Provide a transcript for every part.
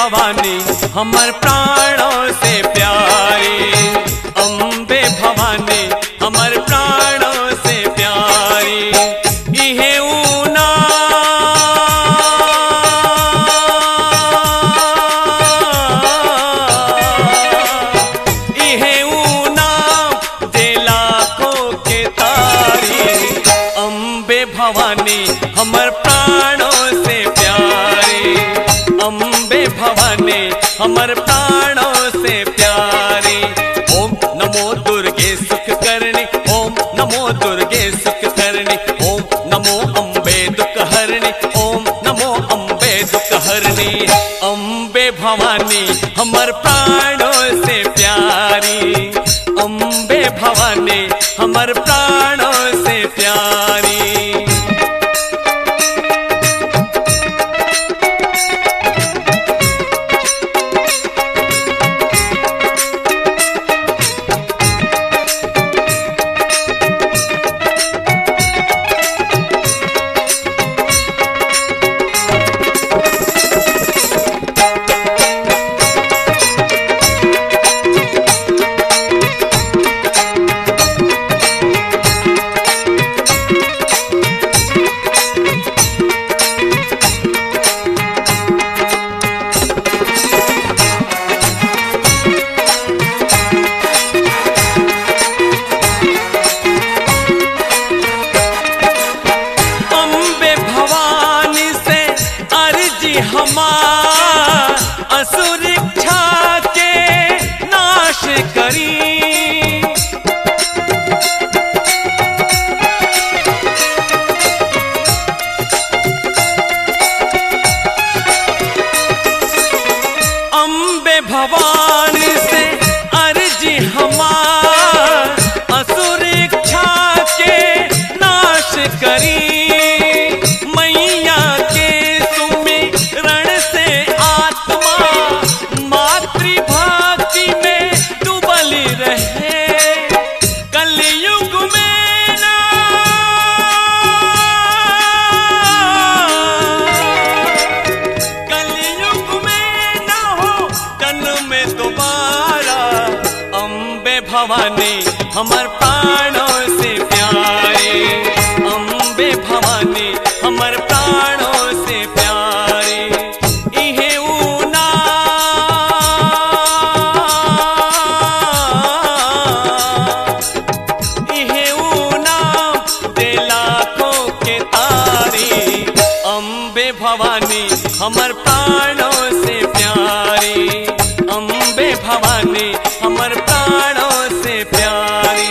भवानी हमर प्राणों से प्यारी, अम्बे भवानी हमर प्राणों से प्यारी। इहे ऊना इहे ऊना दे लाखों के तारी, अम्बे भवानी हमर प्राणों से प्यारी, अम्बे भवानी हमर प्राणों से प्यारी। ओम नमो दुर्गे सुख करनी, ओम नमो दुर्गे सुख करनी, ओम नमो अम्बे दुख हरणी, ओम नमो अम्बे दुख हरणी। अम्बे भवानी हमर प्राणों से प्यारी, अम्बे भवानी हमर प्राणों से प्यारी। हमार असुर इच्छा के नाश करी, अम्बे भवानी से अर्जी हमार असुर इच्छा के नाश करी। भवानी हमर प्राणों से प्यारे, अम्बे भवानी हमर प्राणों से प्यारे। इहे ऊना इहे ऊना दे लाखों के तारी, अम्बे भवानी हमर प्राणों से प्यारी, अम्बे भवानी हमर प्राणों से प्यारी।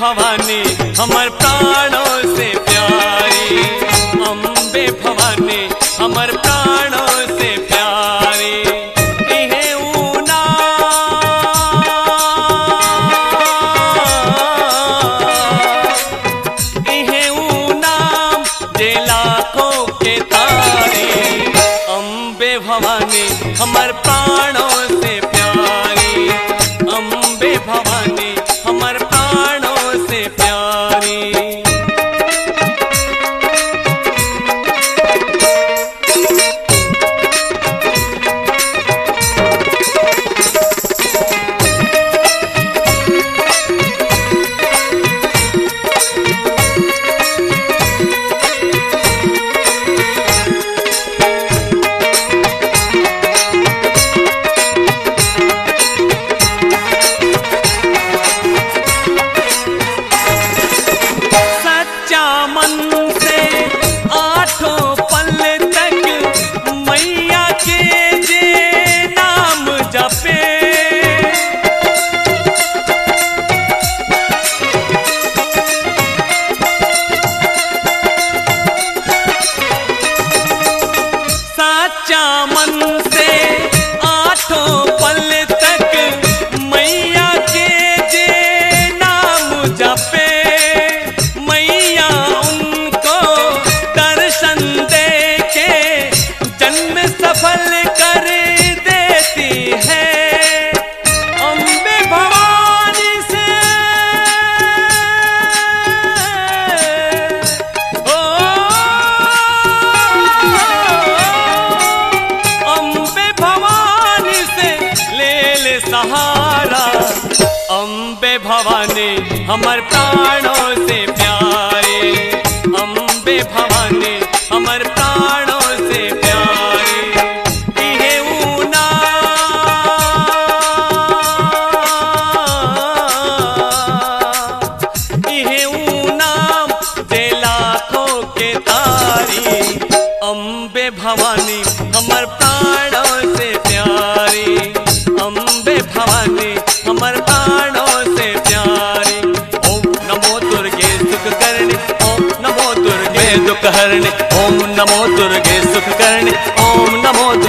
भवानी हमर प्राणों से प्यारी, अम्बे भवानी हमर प्राणों से प्यारी। इहे ऊना इहे ऊना जे लाखों के तारी, अम्बे भवानी हमर प्राणों से प्यारी, अम्बे भवानी हमर प्राणों से प्यारी। सहारा अम्बे भवानी हमर प्राणों से प्यारे, अम्बे भवानी हमर प्राणों से प्यारे। इहे ऊना इहे ऊना जे लाखों के तारी, अम्बे भवानी हमर प्राणों से प्यारी, अम्बे भवानी हमर प्राणों से प्यारी। ओम नमो दुर्गे सुख करणी, ओम नमो दुर्गे दुख हरणी, ओम नमो दुर्गे सुख करणी, ओम नमो